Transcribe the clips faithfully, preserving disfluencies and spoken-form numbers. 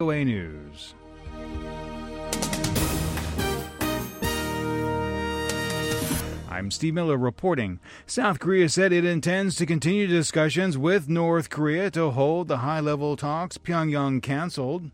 V O A News. I'm Steve Miller reporting. South Korea said it intends to continue discussions with North Korea to hold the high-level talks Pyongyang canceled.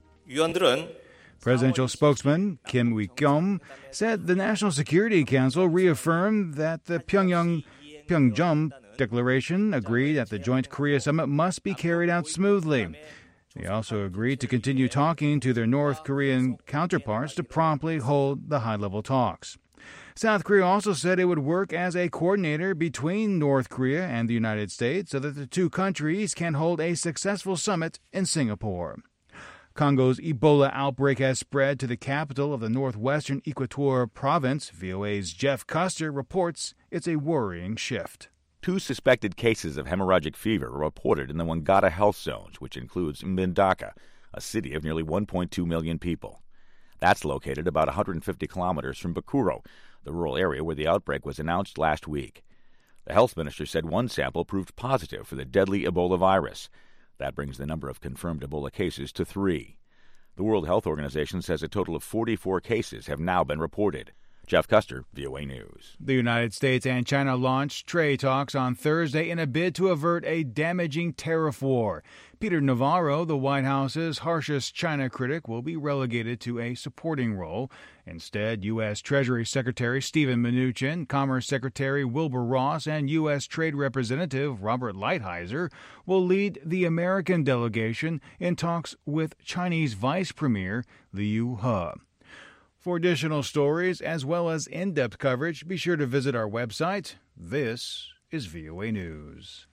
Presidential spokesman Kim Wi-kyum said the National Security Council reaffirmed that the Pyongyang Pyongyang Declaration agreed that the joint Korea summit must be carried out smoothly. They also agreed to continue talking to their North Korean counterparts to promptly hold the high-level talks. South Korea also said it would work as a coordinator between North Korea and the United States so that the two countries can hold a successful summit in Singapore. Congo's Ebola outbreak has spread to the capital of the northwestern Equator province. V O A's Jeff Custer reports it's a worrying shift. Two suspected cases of hemorrhagic fever were reported in the Wangata health zones, which includes Mbandaka, a city of nearly one point two million people. That's located about one hundred fifty kilometers from Bakuro, the rural area where the outbreak was announced last week. The health minister said one sample proved positive for the deadly Ebola virus. That brings the number of confirmed Ebola cases to three. The World Health Organization says a total of forty-four cases have now been reported. Jeff Custer, V O A News. The United States and China launched trade talks on Thursday in a bid to avert a damaging tariff war. Peter Navarro, the White House's harshest China critic, will be relegated to a supporting role. Instead, U S. Treasury Secretary Steven Mnuchin, Commerce Secretary Wilbur Ross, and U S. Trade Representative Robert Lighthizer will lead the American delegation in talks with Chinese Vice Premier Liu He. For additional stories as well as in-depth coverage, be sure to visit our website. This is V O A News.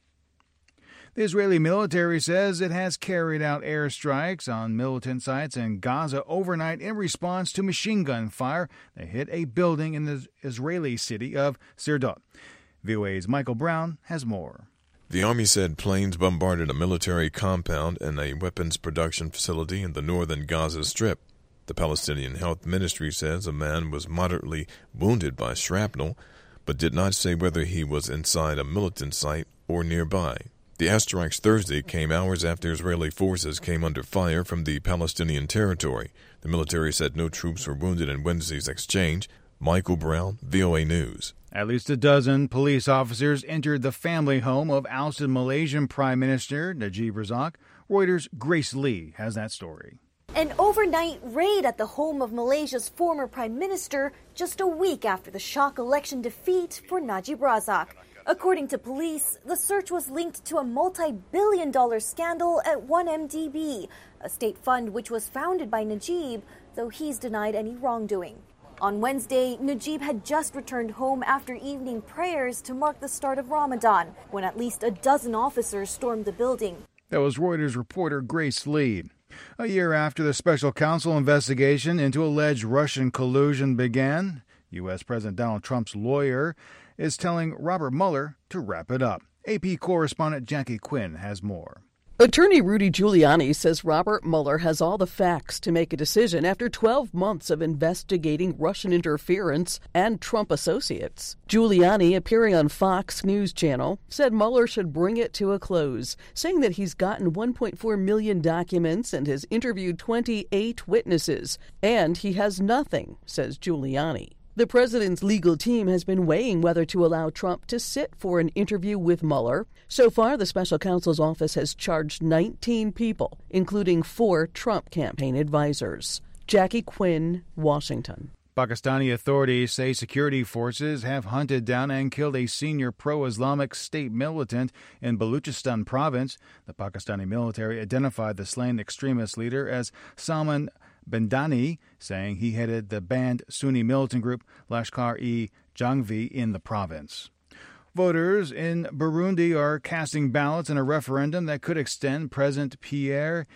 The Israeli military says it has carried out airstrikes on militant sites in Gaza overnight in response to machine gun fire that hit a building in the Israeli city of Sderot. V O A's Michael Brown has more. The Army said planes bombarded a military compound and a weapons production facility in the northern Gaza Strip. The Palestinian Health Ministry says a man was moderately wounded by shrapnel, but did not say whether he was inside a militant site or nearby. The airstrikes Thursday came hours after Israeli forces came under fire from the Palestinian territory. The military said no troops were wounded in Wednesday's exchange. Michael Brown, V O A News. At least a dozen police officers entered the family home of ousted Malaysian Prime Minister Najib Razak. Reuters' Grace Lee has that story. An overnight raid at the home of Malaysia's former prime minister just a week after the shock election defeat for Najib Razak. According to police, the search was linked to a multi-billion dollar scandal at one M D B, a state fund which was founded by Najib, though he's denied any wrongdoing. On Wednesday, Najib had just returned home after evening prayers to mark the start of Ramadan, when at least a dozen officers stormed the building. That was Reuters reporter Grace Lee. A year after the special counsel investigation into alleged Russian collusion began, U S. President Donald Trump's lawyer is telling Robert Mueller to wrap it up. A P correspondent Jackie Quinn has more. Attorney Rudy Giuliani says Robert Mueller has all the facts to make a decision after twelve months of investigating Russian interference and Trump associates. Giuliani, appearing on Fox News Channel, said Mueller should bring it to a close, saying that he's gotten one point four million documents and has interviewed twenty-eight witnesses, and he has nothing, says Giuliani. The president's legal team has been weighing whether to allow Trump to sit for an interview with Mueller. So far, the special counsel's office has charged nineteen people, including four Trump campaign advisors. Jackie Quinn, Washington. Pakistani authorities say security forces have hunted down and killed a senior pro-Islamic state militant in Baluchistan province. The Pakistani military identified the slain extremist leader as Salman Bendani, saying he headed the banned Sunni militant group Lashkar-e-Jhangvi in the province. Voters in Burundi are casting ballots in a referendum that could extend President Pierre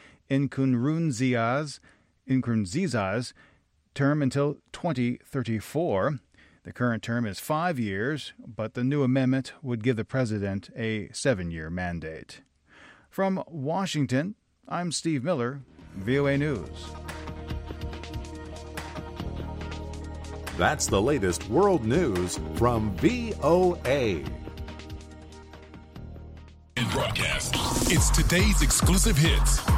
Nkurunziza's, Nkurunziza's term until twenty thirty-four. The current term is five years, but the new amendment would give the president a seven-year mandate. From Washington, I'm Steve Miller, V O A News. That's the latest world news from V O A. In broadcast, it's today's exclusive hits.